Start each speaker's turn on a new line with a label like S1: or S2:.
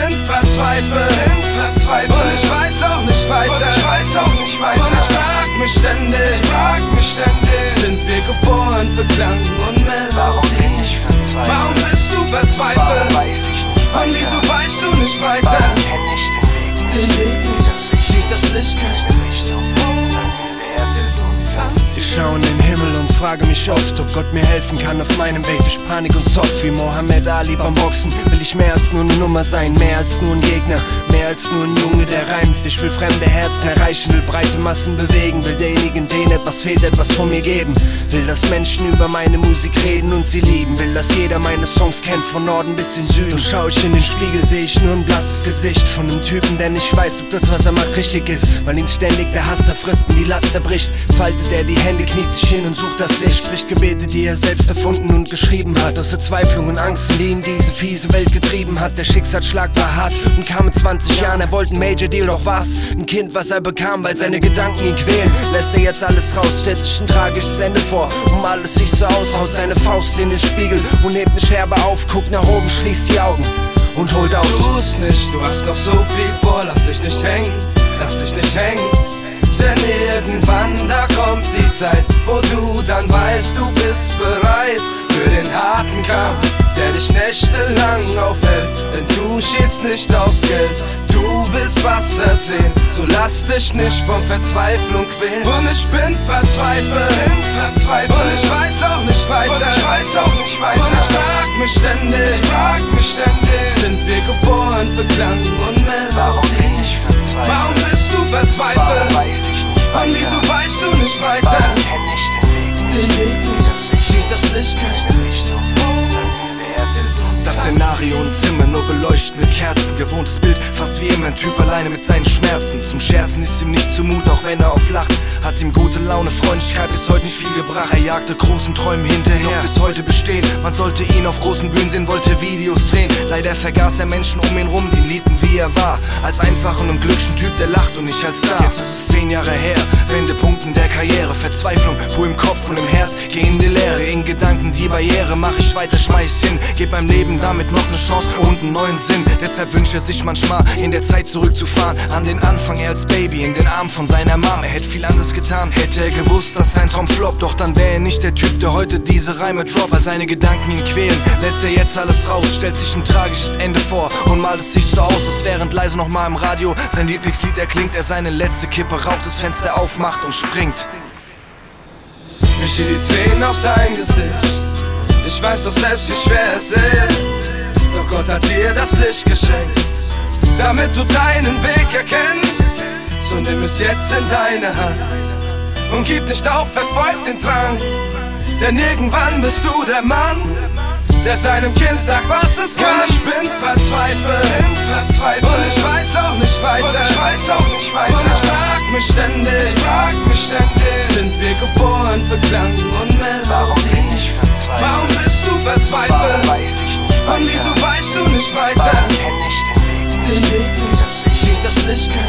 S1: bin verzweifelt. Und ich weiß auch nicht weiter. Und ich frag mich ständig, sind wir geboren für Klang und Melodie?
S2: Warum bin ich verzweifelt?
S1: Warum bist du verzweifelt?
S2: Warum weiß ich nicht weiter?
S1: Und wieso weißt du nicht weiter?
S2: Warum kenn ich den Weg nicht? Sieh das Licht
S1: nicht.
S2: keine Richtung. Sag mir, wer will uns das?
S3: Ich schau in den Himmel und frage mich oft, ob Gott mir helfen kann auf meinem Weg durch Panik und Soft. Wie Mohammed Ali beim Boxen will ich mehr als nur eine Nummer sein, mehr als nur ein Gegner, mehr als nur ein Junge, der reimt. Ich will fremde Herzen erreichen, will breite Massen bewegen, will derjenigen, denen etwas fehlt, etwas von mir geben. Will, dass Menschen über meine Musik reden und sie lieben, will, dass jeder meine Songs kennt, von Norden bis in Süden. Doch schau ich in den Spiegel, seh ich nur ein blasses Gesicht von einem Typen, der nicht weiß, ob das, was er macht, richtig ist. Weil ihn ständig der Hass zerfrisst und die Last zerbricht. Faltet er die Hände, kniet sich hin und sucht das Licht. Spricht Gebete, die er selbst erfunden und geschrieben hat. Aus Verzweiflung und Angst, die ihn diese fiese Welt getrieben hat. Der Schicksalsschlag war hart und kam mit 20 Jahren. Er wollte ein Major Deal, doch was? Ein Kind, was er bekam, weil seine Gedanken ihn quälen. Lässt er jetzt alles raus, stellt sich ein tragisches Ende vor. Und alles sieht so aus, haut seine Faust in den Spiegel und hebt eine Scherbe auf, guckt nach oben, schließt die Augen und holt aus.
S1: Tu's nicht, du hast noch so viel vor, lass dich nicht hängen. Denn irgendwann, da kommt die Zeit, wo du dann weißt, du bist bereit für den harten Kampf, der dich nächtelang aufhält. Denn du schielst nicht aufs Geld, du willst was erzählen, so lass dich nicht von Verzweiflung quälen. Und ich bin verzweifelt, und ich weiß auch nicht weiter. Und ich frag mich ständig, sind wir geboren für Klang und Melodie?
S2: Warum bin ich verzweifelt?
S1: Warum bist du verzweifelt?
S2: Warum weiß ich nicht weiter?
S1: Und wieso weißt du nicht weiter?
S2: Warum kenn ich den Weg nicht? Sieh das Licht keine Richtung. Sag mir, wer will uns
S3: das Szenario und Zimmer nur beleuchtet mit Kerzen. Gewohntes Bild, fast wie immer ein Typ alleine mit seinen Schmerzen. Zum Scherzen ist ihm nicht zumut, auch wenn er auf lacht. Hat ihm gute Laune, Freundlichkeit bis heute nicht viel gebracht. Er jagte großen Träumen hinterher, doch bis heute bestehen. Man sollte ihn auf großen Bühnen sehen, wollte Videos drehen. Leider vergaß er Menschen um ihn rum, die ihn liebten wie er war. Als einfachen und glücklichen Typ, der lacht und nicht als Star. Jetzt ist es 10 Jahre her, Wendepunkten der Karriere. Verzweiflung, wo im Kopf und im Herz, geh in die Leere. In Gedanken die Barriere, mach ich weiter, schmeiß hin. Geb meinem Leben damit noch eine Chance und einen neuen Sinn. Deshalb wünscht er sich manchmal, in der Zeit zurückzufahren. An den Anfang, er als Baby, in den Armen von seiner Mom. Er hätte viel anderes getan, hätte er gewusst, dass sein Traum floppt. Doch dann wäre er nicht der Typ, der heute diese Reime droppt. Als seine Gedanken ihn quälen, lässt er jetzt alles raus. Stellt sich ein tragisches Ende vor und malt es sich so aus, als während leise nochmal im Radio sein Lieblingslied erklingt. Er seine letzte Kippe raucht, das Fenster aufmacht und springt.
S1: Ich seh die Tränen auf dein Gesicht, ich weiß doch selbst, wie schwer es ist. Doch Gott hat dir das Licht geschenkt, damit du deinen Weg erkennst. So nimm es jetzt in deine Hand und gib nicht auf, verfolg den Drang. Denn irgendwann bist du der Mann, der seinem Kind sagt, was es kann. Und ich bin verzweifelt, und ich weiß auch nicht weiter. Und ich frag mich ständig, sind wir geboren für Klang und Melodie?
S2: Warum bin ich verzweifelt?
S1: Warum bist du verzweifelt?
S2: Warum weiß ich nicht weiter?
S1: Und wieso weißt du nicht weiter?
S2: Warum kenn ich den Weg nicht? Sieh das Licht
S1: Das Licht